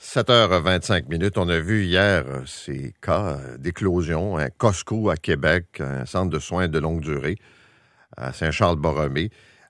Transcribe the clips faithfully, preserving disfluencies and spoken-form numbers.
sept heures vingt-cinq minutes. On a vu hier euh, ces cas euh, d'éclosion. Un Costco à Québec, un centre de soins de longue durée à Saint-Charles-Borromée.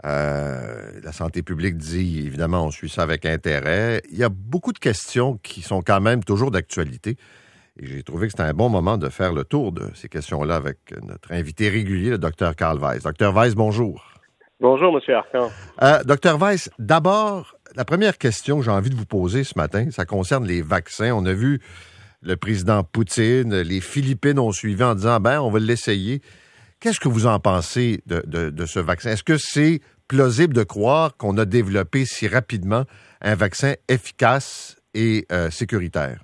Euh, la santé publique dit, évidemment, on suit ça avec intérêt. Il y a beaucoup de questions qui sont quand même toujours d'actualité. Et j'ai trouvé que c'était un bon moment de faire le tour de ces questions-là avec notre invité régulier, le docteur Carl Weiss. docteur Weiss, bonjour. Bonjour, M. Arcan. Euh, docteur Weiss, d'abord, la première question que j'ai envie de vous poser ce matin, ça concerne les vaccins. On a vu le président Poutine, les Philippines ont suivi en disant, ben, on va l'essayer. Qu'est-ce que vous en pensez de, de, de ce vaccin? Est-ce que c'est plausible de croire qu'on a développé si rapidement un vaccin efficace et euh, sécuritaire?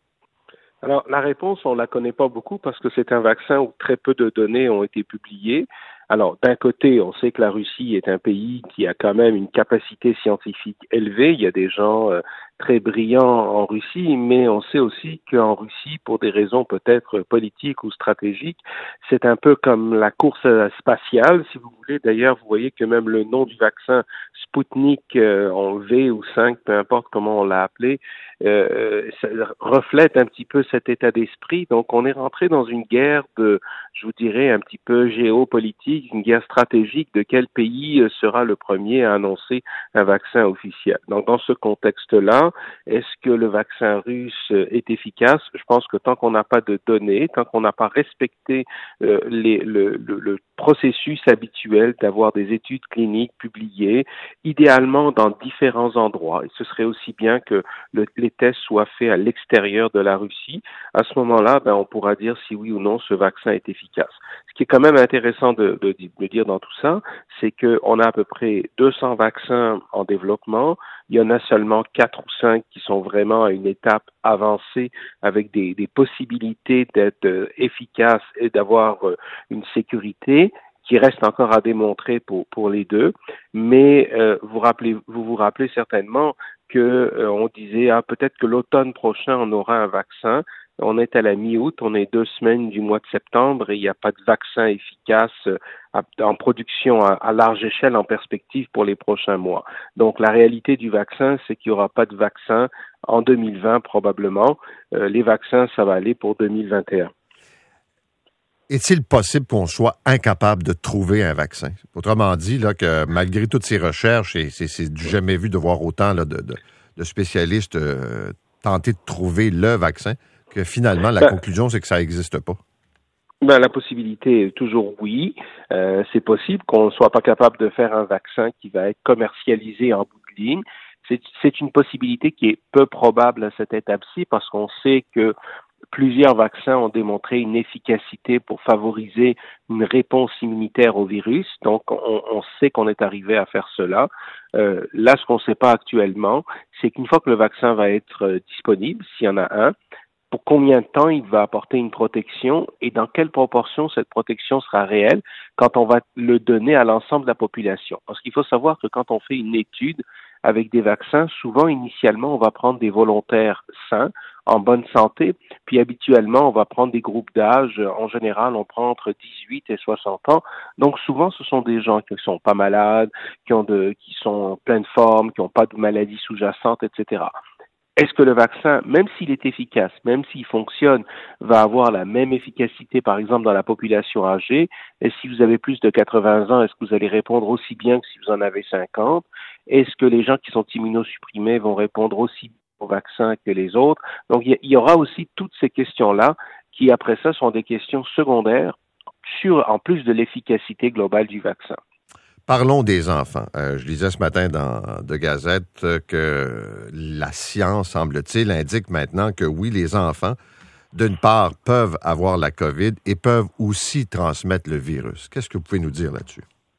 Alors, la réponse, on ne la connaît pas beaucoup parce que c'est un vaccin où très peu de données ont été publiées. Alors, d'un côté, on sait que la Russie est un pays qui a quand même une capacité scientifique élevée. Il y a des gens euh, très brillants en Russie, mais on sait aussi qu'en Russie, pour des raisons peut-être politiques ou stratégiques, c'est un peu comme la course spatiale, si vous voulez. D'ailleurs, vous voyez que même le nom du vaccin Sputnik euh, en V ou cinq, peu importe comment on l'a appelé, euh, ça reflète un petit peu cet état d'esprit. Donc, on est rentré dans une guerre de, je vous dirais, un petit peu géopolitique, une guerre stratégique de quel pays sera le premier à annoncer un vaccin officiel. Donc, dans ce contexte-là, est-ce que le vaccin russe est efficace? Je pense que tant qu'on n'a pas de données, tant qu'on n'a pas respecté euh, les, le, le, le processus habituel d'avoir des études cliniques publiées, idéalement dans différents endroits, et ce serait aussi bien que le, les tests soient faits à l'extérieur de la Russie, à ce moment-là, ben, on pourra dire si oui ou non ce vaccin est efficace. Ce qui est quand même intéressant de, de, de dire dans tout ça, c'est qu'on a à peu près deux cents vaccins en développement. Il y en a seulement quatre ou cinq qui sont vraiment à une étape avancée avec des, des possibilités d'être euh, efficaces et d'avoir euh, une sécurité qui reste encore à démontrer pour, pour les deux. Mais euh, vous, rappelez, vous vous rappelez certainement que euh, on disait ah, peut-être que l'automne prochain, on aura un vaccin. On est à la mi-août, on est deux semaines du mois de septembre et il n'y a pas de vaccin efficace euh, en production à, à large échelle en perspective pour les prochains mois. Donc la réalité du vaccin, c'est qu'il n'y aura pas de vaccin en deux mille vingt probablement. Euh, les vaccins, ça va aller pour deux mille vingt et un. Est-il possible qu'on soit incapable de trouver un vaccin? Autrement dit, là, que malgré toutes ces recherches, et c'est, c'est du jamais vu de voir autant là, de, de, de spécialistes euh, tenter de trouver le vaccin, que finalement, la ben, conclusion, c'est que ça n'existe pas. Ben, la possibilité est toujours oui. Euh, c'est possible qu'on ne soit pas capable de faire un vaccin qui va être commercialisé en bout de ligne. C'est, c'est une possibilité qui est peu probable à cette étape-ci parce qu'on sait que plusieurs vaccins ont démontré une efficacité pour favoriser une réponse immunitaire au virus. Donc, on, on sait qu'on est arrivé à faire cela. Euh, là, ce qu'on ne sait pas actuellement, c'est qu'une fois que le vaccin va être euh, disponible, s'il y en a un, pour combien de temps il va apporter une protection et dans quelle proportion cette protection sera réelle quand on va le donner à l'ensemble de la population. Parce qu'il faut savoir que quand on fait une étude avec des vaccins, souvent, initialement, on va prendre des volontaires sains, en bonne santé, puis habituellement, on va prendre des groupes d'âge. En général, on prend entre dix-huit et soixante ans. Donc, souvent, ce sont des gens qui ne sont pas malades, qui ont de, qui sont en pleine forme, qui n'ont pas de maladies sous-jacentes, et cetera. Est-ce que le vaccin, même s'il est efficace, même s'il fonctionne, va avoir la même efficacité, par exemple, dans la population âgée? Et si vous avez plus de quatre-vingts ans, est-ce que vous allez répondre aussi bien que si vous en avez cinquante? Est-ce que les gens qui sont immunosupprimés vont répondre aussi bien au vaccin que les autres? Donc, il y aura aussi toutes ces questions-là qui, après ça, sont des questions secondaires sur, en plus de l'efficacité globale du vaccin. Parlons des enfants. Euh, je lisais ce matin dans De Gazette que la science, semble-t-il, indique maintenant que oui, les enfants, d'une part, peuvent avoir la COVID et peuvent aussi transmettre le virus. Qu'est-ce que vous pouvez nous dire là-dessus?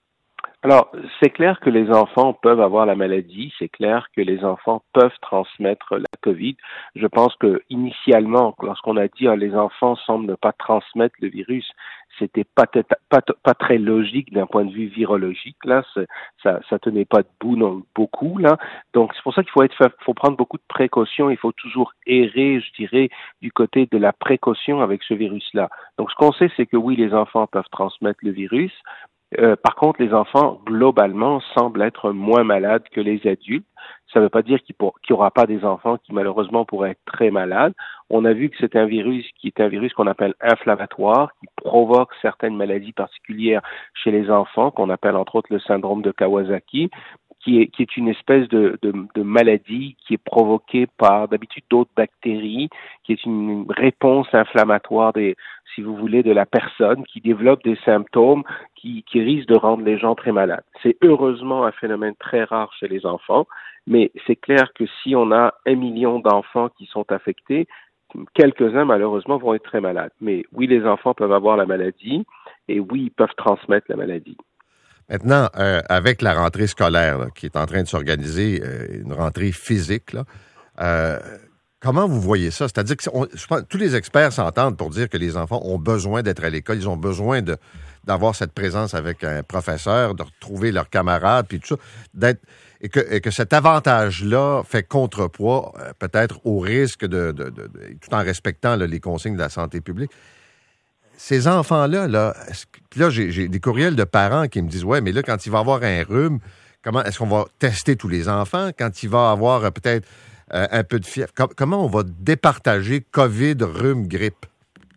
Alors, c'est clair que les enfants peuvent avoir la maladie, c'est clair que les enfants peuvent transmettre la COVID. Je pense que initialement, lorsqu'on a dit ah, les enfants semblent ne pas transmettre le virus, c'était pas, pas, pas très logique d'un point de vue virologique. Là, ça, ça tenait pas debout non, beaucoup là. Donc c'est pour ça qu'il faut être, faut prendre beaucoup de précautions. Il faut toujours errer, je dirais, du côté de la précaution avec ce virus-là. Donc ce qu'on sait, c'est que oui, les enfants peuvent transmettre le virus. Euh, par contre, les enfants, globalement, semblent être moins malades que les adultes. Ça ne veut pas dire qu'il n'y aura pas des enfants qui, malheureusement, pourraient être très malades. On a vu que c'est un virus qui est un virus qu'on appelle inflammatoire, qui provoque certaines maladies particulières chez les enfants, qu'on appelle entre autres le syndrome de Kawasaki, qui est, qui est une espèce de, de, de maladie qui est provoquée par d'habitude d'autres bactéries, qui est une réponse inflammatoire des, si vous voulez, de la personne, qui développe des symptômes qui, qui risquent de rendre les gens très malades. C'est heureusement un phénomène très rare chez les enfants, mais c'est clair que si on a un million d'enfants qui sont affectés, quelques-uns malheureusement vont être très malades. Mais oui, les enfants peuvent avoir la maladie et oui, ils peuvent transmettre la maladie. Maintenant, euh, avec la rentrée scolaire là, qui est en train de s'organiser, euh, une rentrée physique, là, euh, comment vous voyez ça? C'est-à-dire que on, je pense, tous les experts s'entendent pour dire que les enfants ont besoin d'être à l'école, ils ont besoin de, d'avoir cette présence avec un professeur, de retrouver leurs camarades, puis tout ça, d'être, et que, et que cet avantage-là fait contrepoids euh, peut-être au risque de, de, de, de tout en respectant là, les consignes de la santé publique. Ces enfants-là, là, puis là, j'ai, j'ai des courriels de parents qui me disent, ouais, mais là, quand il va avoir un rhume, comment est-ce qu'on va tester tous les enfants? Quand il va avoir euh, peut-être euh, un peu de fièvre, com- comment on va départager COVID, rhume, grippe?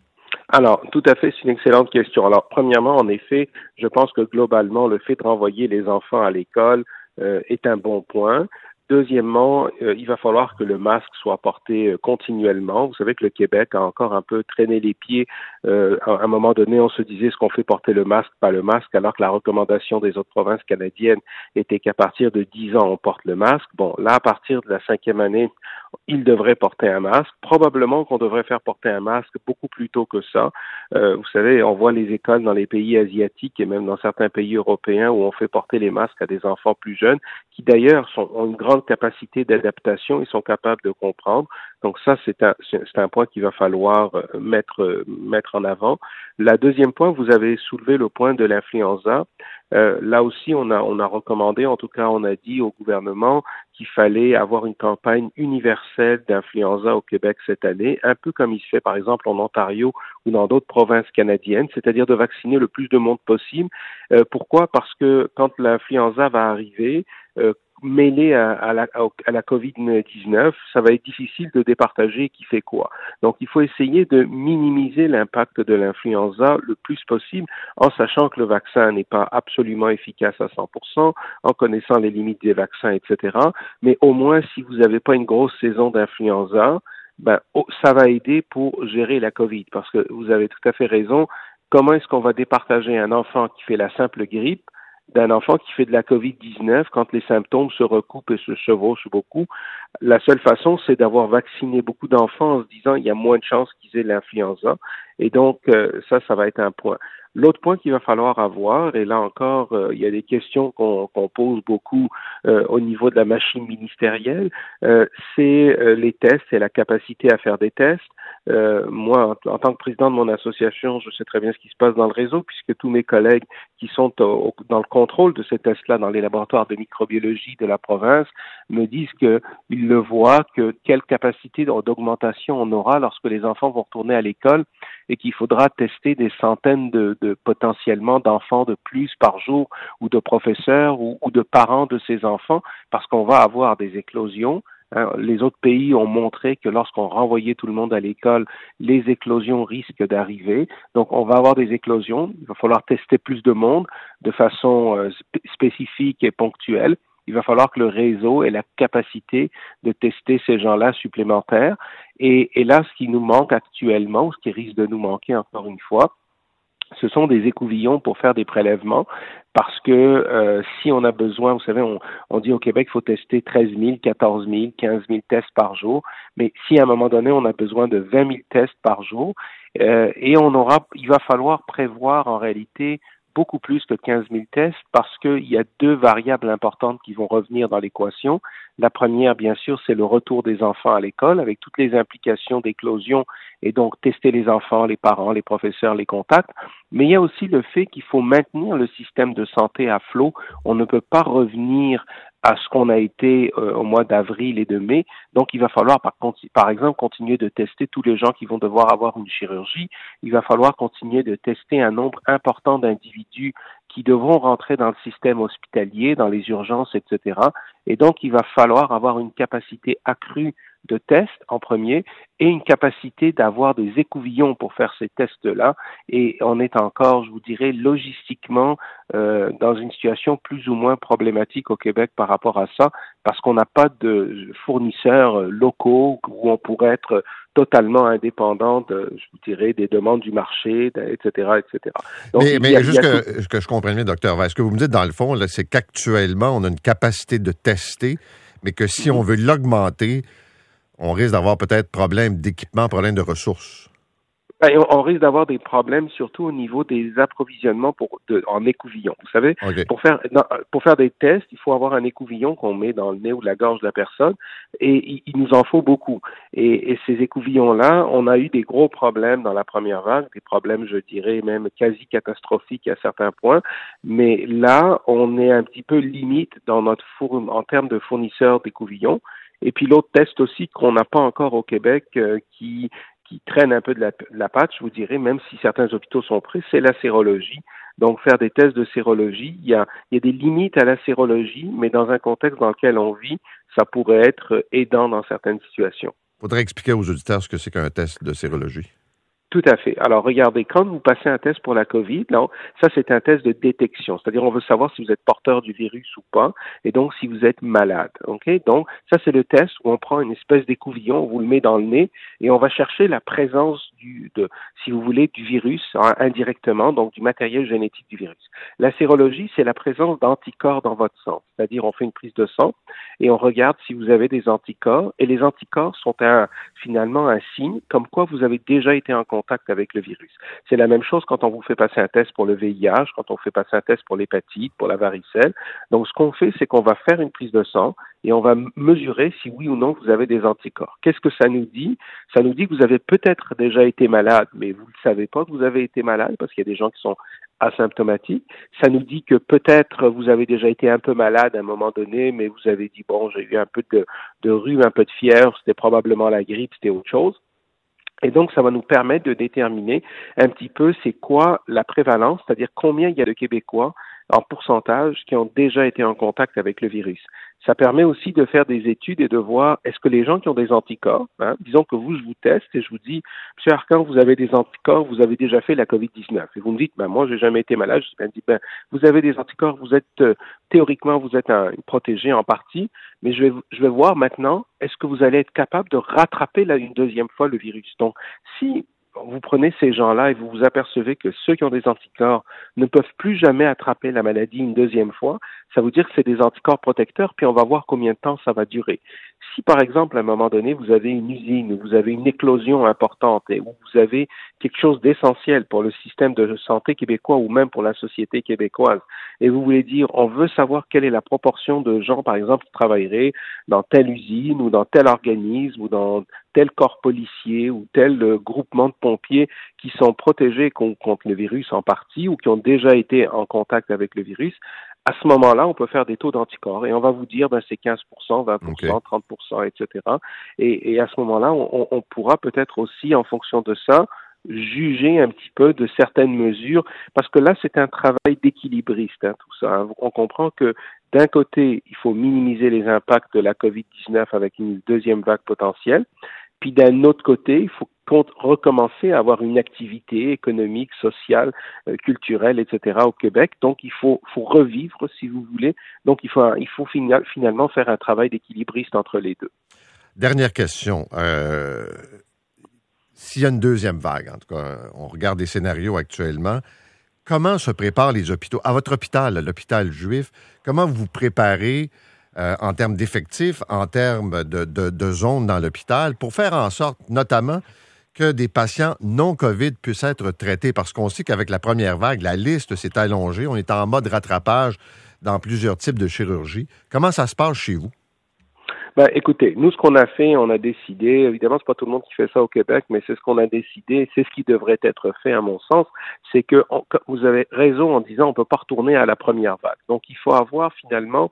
Alors, tout à fait, c'est une excellente question. Alors, premièrement, en effet, je pense que globalement, le fait de renvoyer les enfants à l'école euh, est un bon point. Deuxièmement, euh, il va falloir que le masque soit porté euh, continuellement. Vous savez que le Québec a encore un peu traîné les pieds. Euh, à un moment donné, on se disait, est-ce qu'on fait porter le masque, pas le masque, alors que la recommandation des autres provinces canadiennes était qu'à partir de dix ans, on porte le masque. Bon, là, à partir de la cinquième année, il devrait porter un masque. Probablement qu'on devrait faire porter un masque beaucoup plus tôt que ça. Euh, vous savez, on voit les écoles dans les pays asiatiques et même dans certains pays européens où on fait porter les masques à des enfants plus jeunes, qui d'ailleurs sont, ont une grande capacité d'adaptation, ils sont capables de comprendre. Donc ça, c'est un, c'est un point qu'il va falloir mettre, mettre en avant. La deuxième point, vous avez soulevé le point de l'influenza. Euh, là aussi, on a, on a recommandé, en tout cas, on a dit au gouvernement qu'il fallait avoir une campagne universelle d'influenza au Québec cette année, un peu comme il se fait, par exemple, en Ontario ou dans d'autres provinces canadiennes, c'est-à-dire de vacciner le plus de monde possible. Euh, pourquoi? Parce que quand l'influenza va arriver, euh, mêlé à, à, la, à la COVID dix-neuf, ça va être difficile de départager qui fait quoi. Donc, il faut essayer de minimiser l'impact de l'influenza le plus possible, en sachant que le vaccin n'est pas absolument efficace à cent pour cent, en connaissant les limites des vaccins, et cetera. Mais au moins, si vous n'avez pas une grosse saison d'influenza, ben, oh, ça va aider pour gérer la COVID, parce que vous avez tout à fait raison. Comment est-ce qu'on va départager un enfant qui fait la simple grippe d'un enfant qui fait de la COVID dix-neuf quand les symptômes se recoupent et se chevauchent beaucoup? La seule façon, c'est d'avoir vacciné beaucoup d'enfants en se disant il y a moins de chances qu'ils aient l'influenza. Et donc, euh, ça, ça va être un point. L'autre point qu'il va falloir avoir, et là encore, euh, il y a des questions qu'on, qu'on pose beaucoup euh, au niveau de la machine ministérielle, euh, c'est euh, les tests et la capacité à faire des tests. Euh, moi, en, en tant que président de mon association, je sais très bien ce qui se passe dans le réseau, puisque tous mes collègues qui sont au, dans le contrôle de ces tests-là dans les laboratoires de microbiologie de la province me disent qu'ils le voient, que quelle capacité d'augmentation on aura lorsque les enfants vont retourner à l'école et qu'il faudra tester des centaines de, de potentiellement d'enfants de plus par jour ou de professeurs ou, ou de parents de ces enfants parce qu'on va avoir des éclosions. Hein, les autres pays ont montré que lorsqu'on renvoyait tout le monde à l'école, les éclosions risquent d'arriver. Donc, on va avoir des éclosions. Il va falloir tester plus de monde de façon euh, spécifique et ponctuelle. Il va falloir que le réseau ait la capacité de tester ces gens-là supplémentaires. Et, et là, ce qui nous manque actuellement, ou ce qui risque de nous manquer encore une fois, ce sont des écouvillons pour faire des prélèvements parce que euh, si on a besoin, vous savez, on, on dit au Québec qu'il faut tester treize mille, quatorze mille, quinze mille tests par jour, mais si à un moment donné, on a besoin de vingt mille tests par jour, euh, et on aura, il va falloir prévoir en réalité beaucoup plus que quinze mille tests parce qu'il y a deux variables importantes qui vont revenir dans l'équation. La première, bien sûr, c'est le retour des enfants à l'école avec toutes les implications d'éclosion et donc tester les enfants, les parents, les professeurs, les contacts. Mais il y a aussi le fait qu'il faut maintenir le système de santé à flot. On ne peut pas revenir à ce qu'on a été euh, au mois d'avril et de mai. Donc, il va falloir, par, par exemple, continuer de tester tous les gens qui vont devoir avoir une chirurgie. Il va falloir continuer de tester un nombre important d'individus qui devront rentrer dans le système hospitalier, dans les urgences, et cetera. Et donc, il va falloir avoir une capacité accrue de tests en premier et une capacité d'avoir des écouvillons pour faire ces tests-là. Et on est encore, je vous dirais, logistiquement euh, dans une situation plus ou moins problématique au Québec par rapport à ça, parce qu'on n'a pas de fournisseurs locaux où on pourrait être totalement indépendant de, je vous dirais, des demandes du marché, et cetera, et cetera. Donc, mais mais a, juste que, tout... que je comprenne bien, docteur Weiss, ce que vous me dites dans le fond, là, c'est qu'actuellement, on a une capacité de tester, mais que si mmh. on veut l'augmenter, on risque d'avoir peut-être problème d'équipement, problème de ressources. Ben, on risque d'avoir des problèmes surtout au niveau des approvisionnements pour de, en écouvillon. Vous savez, okay. pour faire dans, pour faire des tests, il faut avoir un écouvillon qu'on met dans le nez ou la gorge de la personne, et il, il nous en faut beaucoup. Et, et ces écouvillons-là, on a eu des gros problèmes dans la première vague, des problèmes, je dirais, même quasi catastrophiques à certains points. Mais là, on est un petit peu limite dans notre four, en termes de fournisseurs d'écouvillons. Et puis l'autre test aussi qu'on n'a pas encore au Québec, euh, qui qui traîne un peu de la, de la patte, je vous dirais, même si certains hôpitaux sont prêts, c'est la sérologie. Donc, faire des tests de sérologie, il y a, il y a des limites à la sérologie, mais dans un contexte dans lequel on vit, ça pourrait être aidant dans certaines situations. Il faudrait expliquer aux auditeurs ce que c'est qu'un test de sérologie. Tout à fait. Alors, regardez, quand vous passez un test pour la COVID, là, ça, c'est un test de détection. C'est-à-dire, on veut savoir si vous êtes porteur du virus ou pas, et donc si vous êtes malade. OK? Donc, ça, c'est le test où on prend une espèce d'écouvillon, on vous le met dans le nez, et on va chercher la présence du, de, si vous voulez, du virus hein, indirectement, donc du matériel génétique du virus. La sérologie, c'est la présence d'anticorps dans votre sang. C'est-à-dire, on fait une prise de sang, et on regarde si vous avez des anticorps, et les anticorps sont un, finalement un signe comme quoi vous avez déjà été en contact avec le virus. C'est la même chose quand on vous fait passer un test pour le V I H, quand on fait passer un test pour l'hépatite, pour la varicelle. Donc, ce qu'on fait, c'est qu'on va faire une prise de sang et on va mesurer si oui ou non vous avez des anticorps. Qu'est-ce que ça nous dit? Ça nous dit que vous avez peut-être déjà été malade, mais vous ne savez pas que vous avez été malade parce qu'il y a des gens qui sont asymptomatiques. Ça nous dit que peut-être vous avez déjà été un peu malade à un moment donné, mais vous avez dit, bon, j'ai eu un peu de, de rhume, un peu de fièvre, c'était probablement la grippe, c'était autre chose. Et donc, ça va nous permettre de déterminer un petit peu c'est quoi la prévalence, c'est-à-dire combien il y a de Québécois en pourcentage qui ont déjà été en contact avec le virus. Ça permet aussi de faire des études et de voir est-ce que les gens qui ont des anticorps, hein, disons que vous, je vous teste et je vous dis, M. Arcan, vous avez des anticorps, vous avez déjà fait la COVID dix-neuf. Et vous me dites, ben moi, j'ai jamais été malade. Je me dis, ben, vous avez des anticorps, vous êtes, euh, théoriquement, vous êtes un, protégé en partie, mais je vais, je vais voir maintenant, est-ce que vous allez être capable de rattraper là, une deuxième fois le virus? Donc, si vous prenez ces gens-là et vous vous apercevez que ceux qui ont des anticorps ne peuvent plus jamais attraper la maladie une deuxième fois, ça veut dire que c'est des anticorps protecteurs, puis on va voir combien de temps ça va durer. Si, par exemple, à un moment donné, vous avez une usine, où vous avez une éclosion importante et où vous avez quelque chose d'essentiel pour le système de santé québécois ou même pour la société québécoise, et vous voulez dire, on veut savoir quelle est la proportion de gens, par exemple, qui travailleraient dans telle usine ou dans tel organisme ou dans tel corps policier ou tel euh, groupement de pompiers qui sont protégés contre le virus en partie ou qui ont déjà été en contact avec le virus, à ce moment-là, on peut faire des taux d'anticorps et on va vous dire, ben, c'est quinze pour cent, vingt pour cent, okay. trente pour cent, et cetera. Et, et à ce moment-là, on, on pourra peut-être aussi, en fonction de ça, juger un petit peu de certaines mesures, parce que là, c'est un travail d'équilibriste, hein, tout ça. Hein. On comprend que d'un côté, il faut minimiser les impacts de la COVID dix-neuf avec une deuxième vague potentielle, puis d'un autre côté, il faut recommencer à avoir une activité économique, sociale, euh, culturelle, et cetera au Québec. Donc, il faut, faut revivre, si vous voulez. Donc, il faut, il faut final, finalement faire un travail d'équilibriste entre les deux. Dernière question. Euh, s'il y a une deuxième vague, en tout cas, on regarde des scénarios actuellement, comment se préparent les hôpitaux? À votre hôpital, l'hôpital juif, comment vous vous préparez euh, en termes d'effectifs, en termes de, de, de zones dans l'hôpital, pour faire en sorte, notamment, que des patients non-COVID puissent être traités? Parce qu'on sait qu'avec la première vague, la liste s'est allongée. On est en mode rattrapage dans plusieurs types de chirurgie. Comment ça se passe chez vous? Ben, écoutez, nous, ce qu'on a fait, on a décidé, évidemment, c'est pas tout le monde qui fait ça au Québec, mais c'est ce qu'on a décidé, c'est ce qui devrait être fait, à mon sens, c'est que on, vous avez raison en disant on peut pas retourner à la première vague. Donc, il faut avoir, finalement,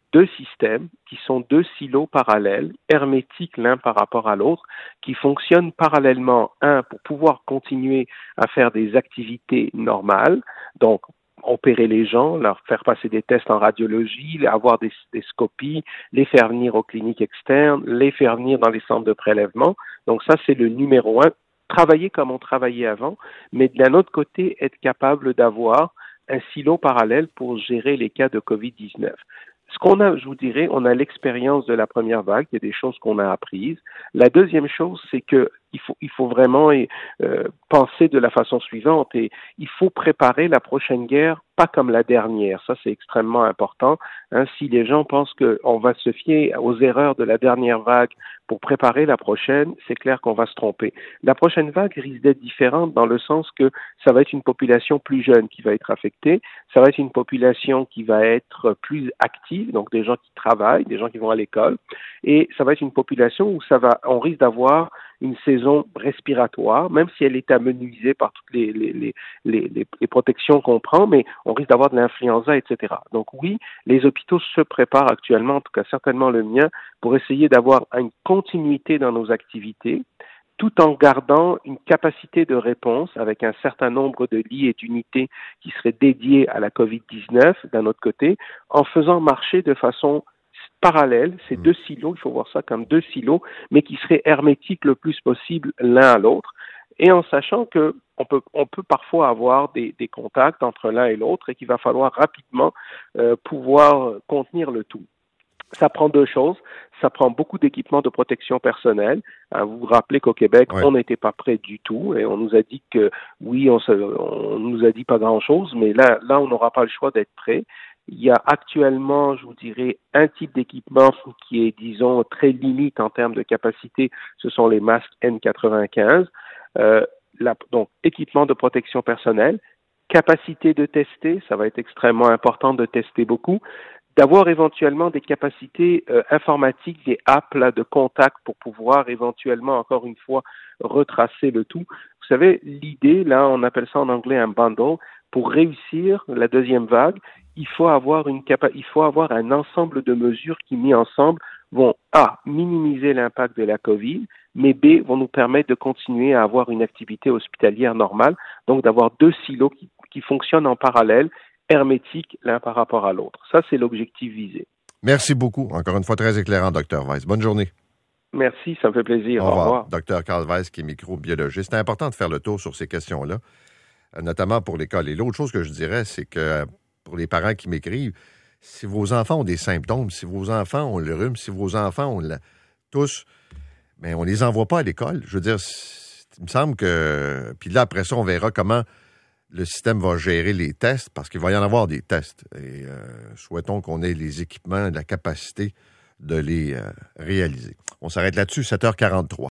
deux systèmes qui sont deux silos parallèles, hermétiques l'un par rapport à l'autre, qui fonctionnent parallèlement, un, pour pouvoir continuer à faire des activités normales, donc opérer les gens, leur faire passer des tests en radiologie, avoir des, des scopies, les faire venir aux cliniques externes, les faire venir dans les centres de prélèvement. Donc ça, c'est le numéro un. Travailler comme on travaillait avant, mais d'un autre côté, être capable d'avoir un silo parallèle pour gérer les cas de covid dix-neuf. Ce qu'on a, je vous dirais, on a l'expérience de la première vague, il y a des choses qu'on a apprises. La deuxième chose, c'est que il faut, il faut vraiment euh, penser de la façon suivante et il faut préparer la prochaine guerre pas comme la dernière. Ça, c'est extrêmement important. Hein, si les gens pensent qu'on va se fier aux erreurs de la dernière vague pour préparer la prochaine, c'est clair qu'on va se tromper. La prochaine vague risque d'être différente dans le sens que ça va être une population plus jeune qui va être affectée, ça va être une population qui va être plus active, donc des gens qui travaillent, des gens qui vont à l'école, et ça va être une population où ça va, on risque d'avoir une saison respiratoire, même si elle est amenuisée par toutes les, les, les, les, les protections qu'on prend, mais on risque d'avoir de l'influenza, et cetera. Donc oui, les hôpitaux se préparent actuellement, en tout cas certainement le mien, pour essayer d'avoir une continuité dans nos activités, tout en gardant une capacité de réponse avec un certain nombre de lits et d'unités qui seraient dédiés à la covid dix-neuf d'un autre côté, en faisant marcher de façon parallèle ces deux silos, il faut voir ça comme deux silos, mais qui seraient hermétiques le plus possible l'un à l'autre, et en sachant que on peut, on peut parfois avoir des, des contacts entre l'un et l'autre et qu'il va falloir rapidement euh, pouvoir contenir le tout. Ça prend deux choses. Ça prend beaucoup d'équipements de protection personnelle. Vous vous rappelez qu'au Québec, oui. on n'était pas prêt du tout et on nous a dit que oui, on, se, on nous a dit pas grand-chose, mais là, là, on n'aura pas le choix d'être prêt. Il y a actuellement, je vous dirais, un type d'équipement qui est, disons, très limite en termes de capacité. Ce sont les masques N quatre-vingt-quinze. Euh, la, donc, équipement de protection personnelle, capacité de tester, ça va être extrêmement important de tester beaucoup. D'avoir éventuellement des capacités euh, informatiques, des apps là, de contact pour pouvoir éventuellement, encore une fois, retracer le tout. Vous savez, l'idée, là, on appelle ça en anglais un bundle. Pour réussir la deuxième vague, il faut avoir une capa- il faut avoir un ensemble de mesures qui, mis ensemble, vont A, minimiser l'impact de la COVID, mais B, vont nous permettre de continuer à avoir une activité hospitalière normale, donc d'avoir deux silos qui, qui fonctionnent en parallèle, hermétiques l'un par rapport à l'autre. Ça, c'est l'objectif visé. Merci beaucoup. Encore une fois, très éclairant, docteur Weiss. Bonne journée. Merci, ça me fait plaisir. Au revoir. Au revoir. docteur Carl Weiss, qui est microbiologiste. C'est important de faire le tour sur ces questions-là, notamment pour l'école. Et l'autre chose que je dirais, c'est que pour les parents qui m'écrivent, si vos enfants ont des symptômes, si vos enfants ont le rhume, si vos enfants ont la tousse, mais on ne les envoie pas à l'école. Je veux dire, il me semble que... Puis là, après ça, on verra comment le système va gérer les tests, parce qu'il va y en avoir des tests. Et euh, souhaitons qu'on ait les équipements et la capacité de les euh, réaliser. On s'arrête là-dessus, sept heures quarante-trois.